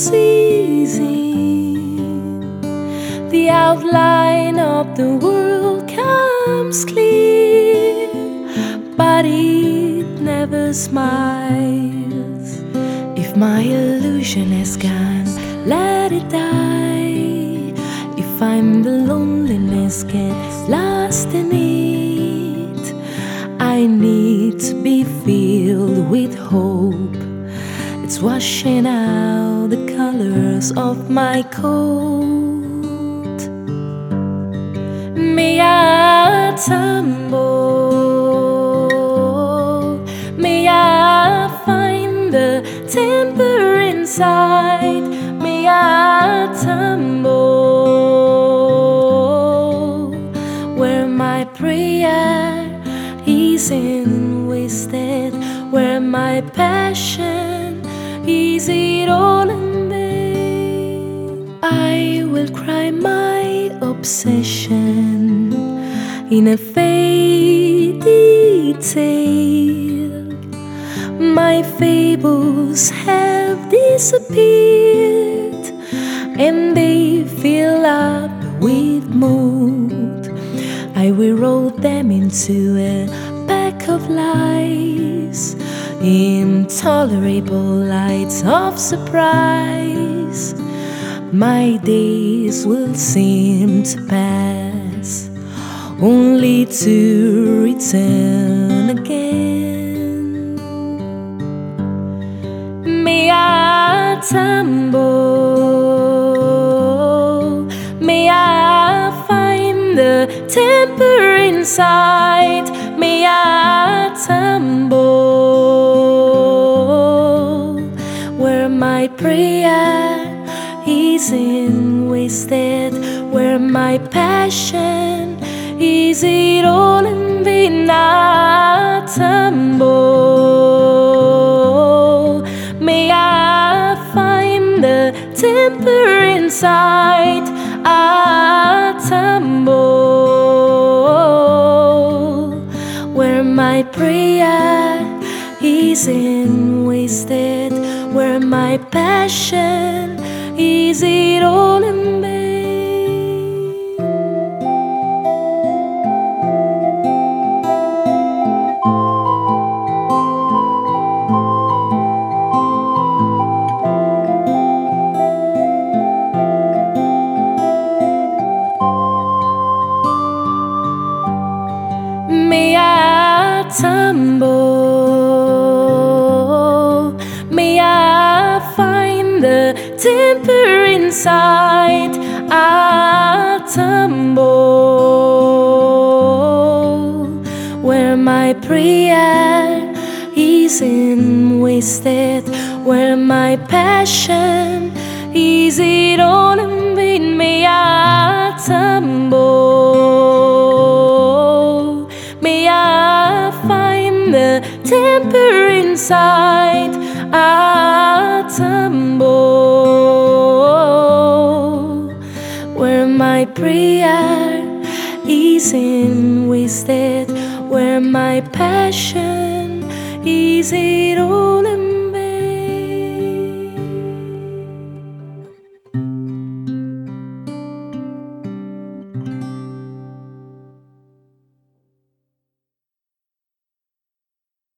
ceasing. The outline of the world comes clear, but it never smiles. If my illusion has gone, let it die. If I'm the loneliness gets lost in it, I need to be filled with hope. It's washing out the colors of my coat. May I tumble, may I find the temper inside. May I tumble where my prayer isn't wasted, where my passion is it all in vain. I will cry my obsession in a faded tale. My fables have disappeared, and they fill up with mold. I will roll them into a pack of lies, intolerable lights of surprise. My days will seem to pass, only to return again. May I tumble, may I find the temper inside. May I tumble where my prayer isn't wasted, where my passion is it all in vain. I tumble, may I find the temper inside. I tumble where my prayer isn't wasted, where my passion is it all in vain. May I tumble, may I find the temper inside. I tumble where my prayer isn't wasted, where my passion is it all in vain. May I tumble, may I find the temper inside. I tumble where my prayer isn't wasted, where my passion is it all